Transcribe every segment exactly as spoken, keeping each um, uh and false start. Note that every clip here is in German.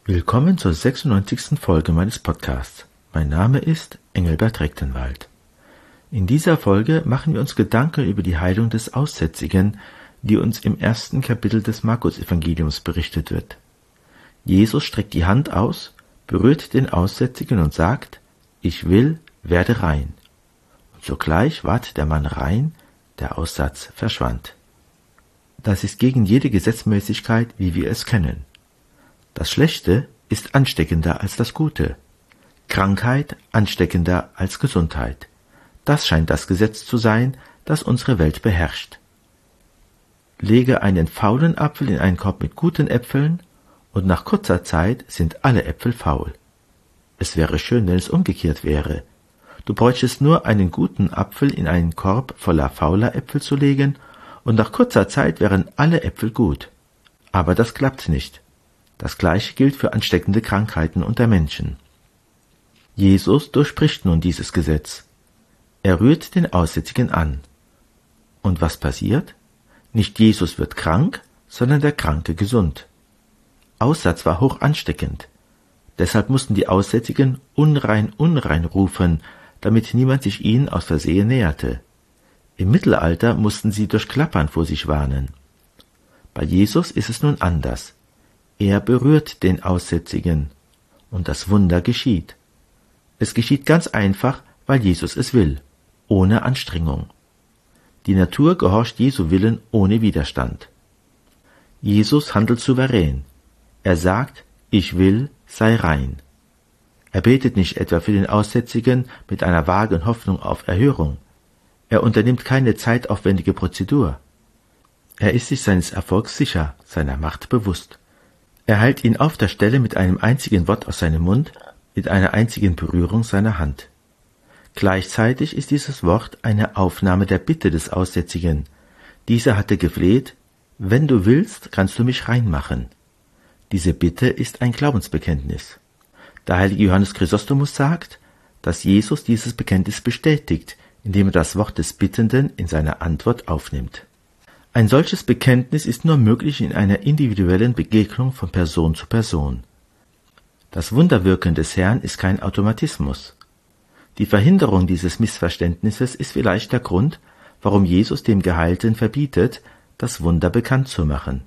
Willkommen zur sechsundneunzigsten Folge meines Podcasts. Mein Name ist Engelbert Rechtenwald. In dieser Folge machen wir uns Gedanken über die Heilung des Aussätzigen, die uns im ersten Kapitel des Markus-Evangeliums berichtet wird. Jesus streckt die Hand aus, berührt den Aussätzigen und sagt: Ich will, werde rein. Und sogleich ward der Mann rein, der Aussatz verschwand. Das ist gegen jede Gesetzmäßigkeit, wie wir es kennen. Das Schlechte ist ansteckender als das Gute. Krankheit ansteckender als Gesundheit. Das scheint das Gesetz zu sein, das unsere Welt beherrscht. Lege einen faulen Apfel in einen Korb mit guten Äpfeln, und nach kurzer Zeit sind alle Äpfel faul. Es wäre schön, wenn es umgekehrt wäre. Du bräuchtest nur einen guten Apfel in einen Korb voller fauler Äpfel zu legen, und nach kurzer Zeit wären alle Äpfel gut. Aber das klappt nicht. Das Gleiche gilt für ansteckende Krankheiten unter Menschen. Jesus durchbricht nun dieses Gesetz. Er rührt den Aussätzigen an. Und was passiert? Nicht Jesus wird krank, sondern der Kranke gesund. Aussatz war hoch ansteckend. Deshalb mussten die Aussätzigen unrein, unrein rufen, damit niemand sich ihnen aus Versehen näherte. Im Mittelalter mussten sie durch Klappern vor sich warnen. Bei Jesus ist es nun anders. Er berührt den Aussätzigen, und das Wunder geschieht. Es geschieht ganz einfach, weil Jesus es will, ohne Anstrengung. Die Natur gehorcht Jesu Willen ohne Widerstand. Jesus handelt souverän. Er sagt: Ich will, sei rein. Er betet nicht etwa für den Aussätzigen mit einer vagen Hoffnung auf Erhörung. Er unternimmt keine zeitaufwendige Prozedur. Er ist sich seines Erfolgs sicher, seiner Macht bewusst. Er heilt ihn auf der Stelle mit einem einzigen Wort aus seinem Mund, mit einer einzigen Berührung seiner Hand. Gleichzeitig ist dieses Wort eine Aufnahme der Bitte des Aussätzigen. Dieser hatte gefleht: Wenn du willst, kannst du mich reinmachen. Diese Bitte ist ein Glaubensbekenntnis. Der heilige Johannes Chrysostomus sagt, dass Jesus dieses Bekenntnis bestätigt, indem er das Wort des Bittenden in seiner Antwort aufnimmt. Ein solches Bekenntnis ist nur möglich in einer individuellen Begegnung von Person zu Person. Das Wunderwirken des Herrn ist kein Automatismus. Die Verhinderung dieses Missverständnisses ist vielleicht der Grund, warum Jesus dem Geheilten verbietet, das Wunder bekannt zu machen.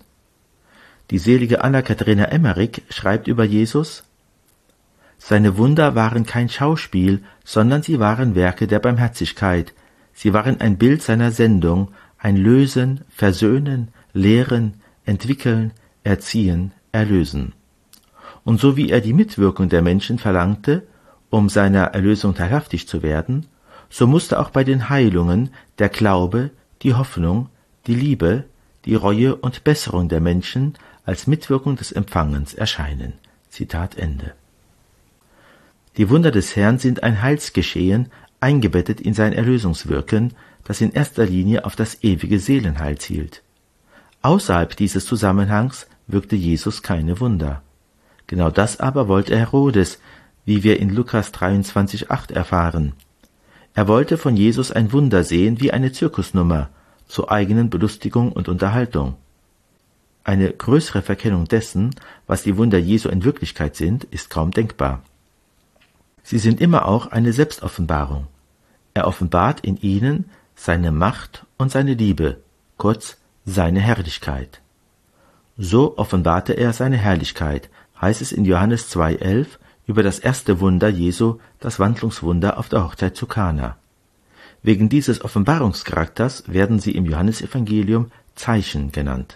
Die selige Anna-Katharina Emmerich schreibt über Jesus: Seine Wunder waren kein Schauspiel, sondern sie waren Werke der Barmherzigkeit. Sie waren ein Bild seiner Sendung, ein Lösen, Versöhnen, Lehren, Entwickeln, Erziehen, Erlösen. Und so wie er die Mitwirkung der Menschen verlangte, um seiner Erlösung teilhaftig zu werden, so musste auch bei den Heilungen der Glaube, die Hoffnung, die Liebe, die Reue und Besserung der Menschen als Mitwirkung des Empfangens erscheinen. Zitat Ende. Die Wunder des Herrn sind ein Heilsgeschehen, eingebettet in sein Erlösungswirken, das in erster Linie auf das ewige Seelenheil zielt. Außerhalb dieses Zusammenhangs wirkte Jesus keine Wunder. Genau das aber wollte Herodes, wie wir in Lukas dreiundzwanzig acht erfahren. Er wollte von Jesus ein Wunder sehen wie eine Zirkusnummer, zur eigenen Belustigung und Unterhaltung. Eine größere Verkennung dessen, was die Wunder Jesu in Wirklichkeit sind, ist kaum denkbar. Sie sind immer auch eine Selbstoffenbarung. Er offenbart in ihnen seine Macht und seine Liebe, kurz seine Herrlichkeit. So offenbarte er seine Herrlichkeit, heißt es in Johannes zwei elf über das erste Wunder Jesu, das Wandlungswunder auf der Hochzeit zu Kana. Wegen dieses Offenbarungscharakters werden sie im Johannesevangelium Zeichen genannt.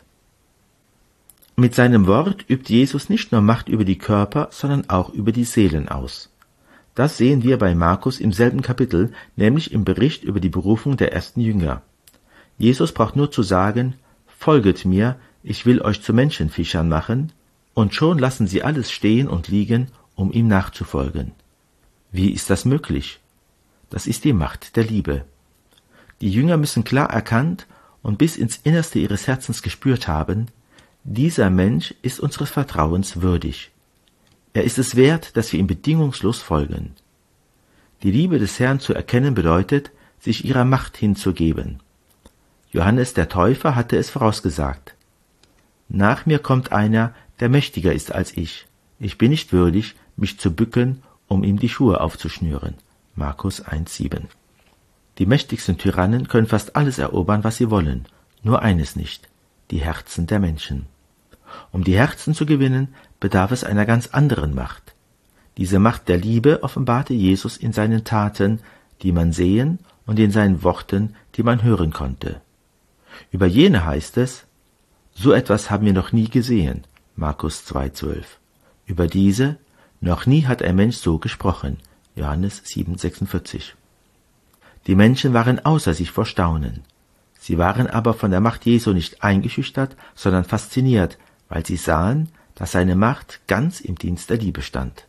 Mit seinem Wort übt Jesus nicht nur Macht über die Körper, sondern auch über die Seelen aus. Das sehen wir bei Markus im selben Kapitel, nämlich im Bericht über die Berufung der ersten Jünger. Jesus braucht nur zu sagen: Folget mir, ich will euch zu Menschenfischern machen, und schon lassen sie alles stehen und liegen, um ihm nachzufolgen. Wie ist das möglich? Das ist die Macht der Liebe. Die Jünger müssen klar erkannt und bis ins Innerste ihres Herzens gespürt haben: Dieser Mensch ist unseres Vertrauens würdig. Er ist es wert, dass wir ihm bedingungslos folgen. Die Liebe des Herrn zu erkennen bedeutet, sich ihrer Macht hinzugeben. Johannes der Täufer hatte es vorausgesagt: Nach mir kommt einer, der mächtiger ist als ich. Ich bin nicht würdig, mich zu bücken, um ihm die Schuhe aufzuschnüren. Markus eins sieben. Die mächtigsten Tyrannen können fast alles erobern, was sie wollen, nur eines nicht: die Herzen der Menschen. Um die Herzen zu gewinnen, bedarf es einer ganz anderen Macht. Diese Macht der Liebe offenbarte Jesus in seinen Taten, die man sehen, und in seinen Worten, die man hören konnte. Über jene heißt es: So etwas haben wir noch nie gesehen. Markus zwei zwölf. Über diese: Noch nie hat ein Mensch so gesprochen. Johannes sieben sechsundvierzig. Die Menschen waren außer sich vor Staunen. Sie waren aber von der Macht Jesu nicht eingeschüchtert, sondern fasziniert, weil sie sahen, dass seine Macht ganz im Dienst der Liebe stand.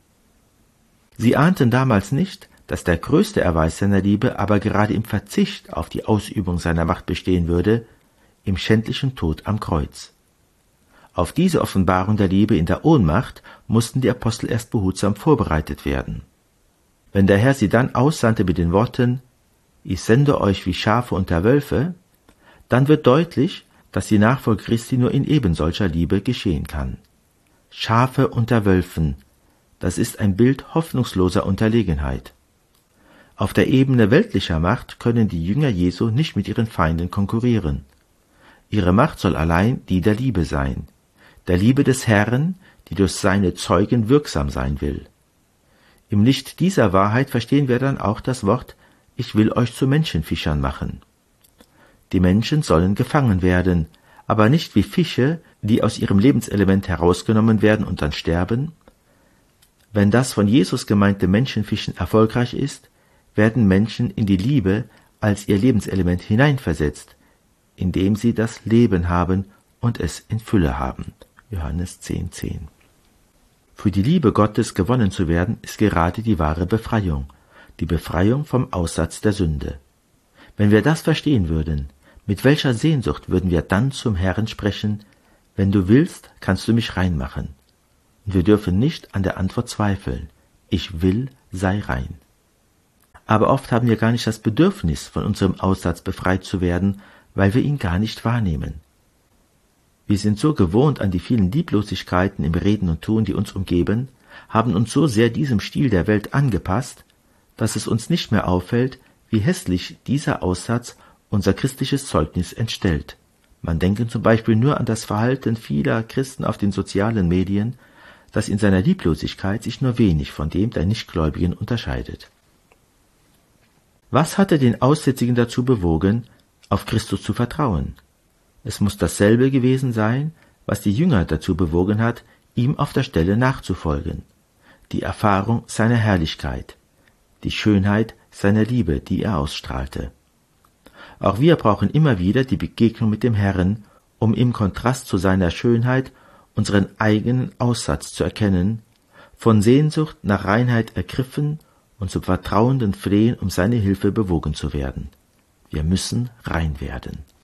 Sie ahnten damals nicht, dass der größte Erweis seiner Liebe aber gerade im Verzicht auf die Ausübung seiner Macht bestehen würde, im schändlichen Tod am Kreuz. Auf diese Offenbarung der Liebe in der Ohnmacht mussten die Apostel erst behutsam vorbereitet werden. Wenn der Herr sie dann aussandte mit den Worten: Ich sende euch wie Schafe unter Wölfe, dann wird deutlich, dass die Nachfolge Christi nur in ebensolcher Liebe geschehen kann. Schafe unter Wölfen, das ist ein Bild hoffnungsloser Unterlegenheit. Auf der Ebene weltlicher Macht können die Jünger Jesu nicht mit ihren Feinden konkurrieren. Ihre Macht soll allein die der Liebe sein, der Liebe des Herrn, die durch seine Zeugen wirksam sein will. Im Licht dieser Wahrheit verstehen wir dann auch das Wort: Ich will euch zu Menschenfischern machen. Die Menschen sollen gefangen werden, aber nicht wie Fische, die aus ihrem Lebenselement herausgenommen werden und dann sterben. Wenn das von Jesus gemeinte Menschenfischen erfolgreich ist, werden Menschen in die Liebe als ihr Lebenselement hineinversetzt, indem sie das Leben haben und es in Fülle haben. Johannes zehn zehn. Für die Liebe Gottes gewonnen zu werden, ist gerade die wahre Befreiung, die Befreiung vom Aussatz der Sünde. Wenn wir das verstehen würden, mit welcher Sehnsucht würden wir dann zum Herrn sprechen: Wenn du willst, kannst du mich rein machen. Und wir dürfen nicht an der Antwort zweifeln: Ich will, sei rein. Aber oft haben wir gar nicht das Bedürfnis, von unserem Aussatz befreit zu werden, weil wir ihn gar nicht wahrnehmen. Wir sind so gewohnt an die vielen Lieblosigkeiten im Reden und Tun, die uns umgeben, haben uns so sehr diesem Stil der Welt angepasst, dass es uns nicht mehr auffällt, wie hässlich dieser Aussatz unser christliches Zeugnis entstellt. Man denke zum Beispiel nur an das Verhalten vieler Christen auf den sozialen Medien, das in seiner Lieblosigkeit sich nur wenig von dem der Nichtgläubigen unterscheidet. Was hatte den Aussätzigen dazu bewogen, auf Christus zu vertrauen? Es muss dasselbe gewesen sein, was die Jünger dazu bewogen hat, ihm auf der Stelle nachzufolgen: die Erfahrung seiner Herrlichkeit, die Schönheit seiner Liebe, die er ausstrahlte. Auch wir brauchen immer wieder die Begegnung mit dem Herrn, um im Kontrast zu seiner Schönheit unseren eigenen Aussatz zu erkennen, von Sehnsucht nach Reinheit ergriffen und zum vertrauenden Flehen um seine Hilfe bewogen zu werden. Wir müssen rein werden.